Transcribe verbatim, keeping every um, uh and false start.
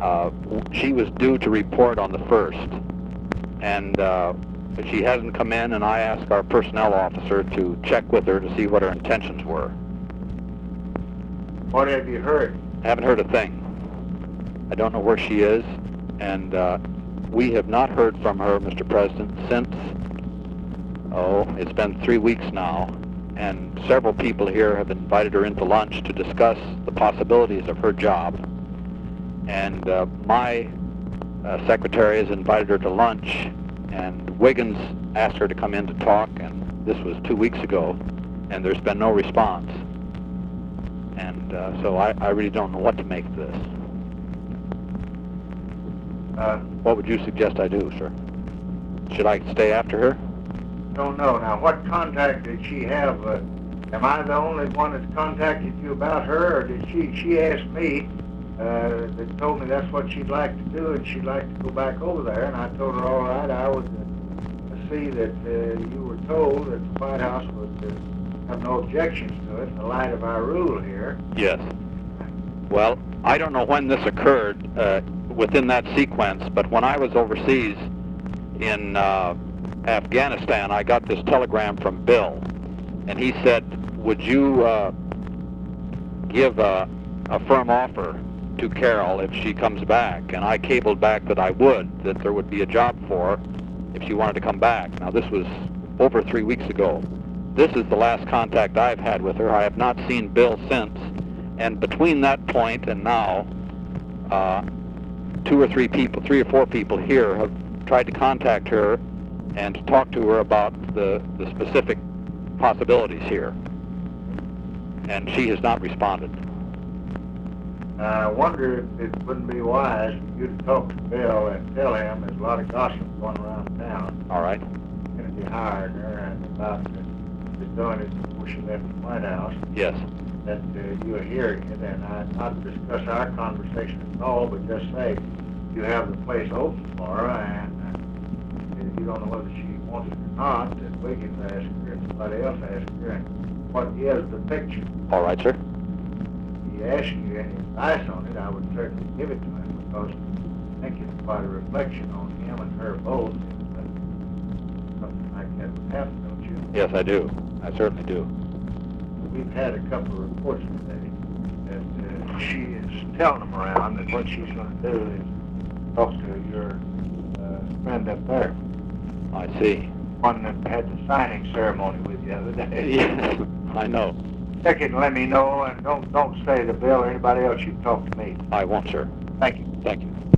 Uh, she was due to report on the first, and uh, she hasn't come in, and I asked our personnel officer to check with her to see what her intentions were. What have you heard? I haven't heard a thing. I don't know where she is, and uh, we have not heard from her, Mister President, since, oh, it's been three weeks now, and several people here have invited her into lunch to discuss the possibilities of her job. And uh, my uh, secretary has invited her to lunch, and Wiggins asked her to come in to talk, and this was two weeks ago, and there's been no response. And uh, so I, I really don't know what to make of this. Uh, What would you suggest I do, sir? Should I stay after her? don't know. Now, what contact did she have? Uh, am I the only one that's contacted you about her, or did she, she asked me, uh, that told me that's what she'd like to do, and she'd like to go back over there, and I told her, all right, I would uh, see that uh, you were told that the White House would uh, have no objections to it in the light of our rule here. Yes. Well, I don't know when this occurred uh, within that sequence, but when I was overseas in uh, Afghanistan, I got this telegram from Bill, and he said, would you uh, give a, a firm offer to Carol if she comes back? And I cabled back that I would, that there would be a job for her if she wanted to come back. Now, this was over three weeks ago. This is the last contact I've had with her. I have not seen Bill since. And between that point and now, uh, two or three people, three or four people here have tried to contact her and to talk to her about the, the specific possibilities here. And she has not responded. I wonder if it wouldn't be wise for you to talk to Bill and tell him there's a lot of gossip going around town. All right. Kennedy hired her and about uh, just doing it before she left the White House. Yes. That uh, you are hearing it, and I not discuss our conversation at all, but just say you have the place open for her, and uh, if you don't know whether she wants it or not, that Wiggins asked her, and somebody else asked her, and what is the picture? All right, sir. He asked you any advice on it, I would certainly give it to him, because I think it's quite a reflection on him and her both. If, uh, something like that would happen, don't you? Yes, I do. I certainly do. We've had a couple of reports today that uh, she is telling them around that what she's going to do is talk to your uh, friend up there. I see. One that had the signing ceremony with you the other day. Yes, I know. Check it and let me know, and don't don't say to Bill or anybody else you talk to me. I won't, sir. Thank you. Thank you.